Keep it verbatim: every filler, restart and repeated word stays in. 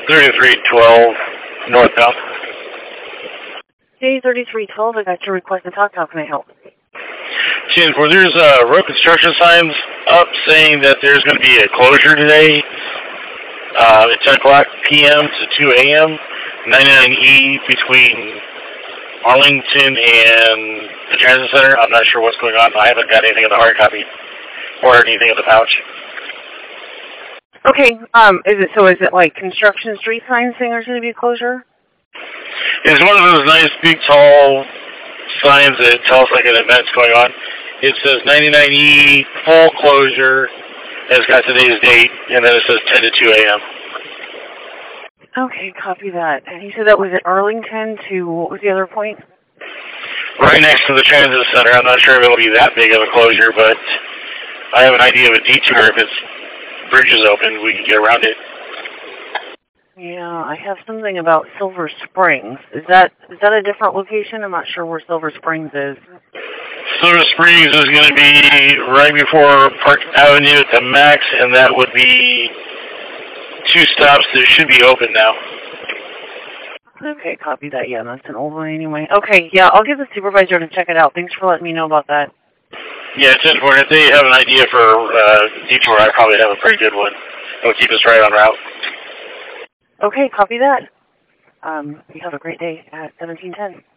thirty-three twelve northbound. Hey, thirty-three twelve, I got your request to talk. How can I help? ten four, there's uh, road construction signs up saying that there's going to be a closure today uh, at ten o'clock p m to two a m ninety-nine E between Arlington and the Transit Center. I'm not sure what's going on. I haven't got anything in the hard copy or anything in the pouch. Okay, um, is it, so is it like construction street signs saying there's going to be a closure? It's one of those nice, big, tall signs that tell us like an event's going on. It says ninety-nine E full closure, and it's got today's date, and then it says ten to two a m Okay, copy that. And you said that was at Arlington to, what was the other point? Right next to the Transit Center. I'm not sure if it'll be that big of a closure, but I have an idea of a detour. If its bridge is open, we can get around it. Yeah, I have something about Silver Springs. Is that is that a different location? I'm not sure where Silver Springs is. Silver Springs is going to be right before Park Avenue at the Max, and that would be two stops that should be open now. Okay, copy that. Yeah, that's an old one anyway. Okay, yeah, I'll give the supervisor to check it out. Thanks for letting me know about that. Yeah, it's important. If they have an idea for uh, detour, I probably have a pretty good one. It'll keep us right on route. Okay, copy that. Um, you have a great day at seventeen ten.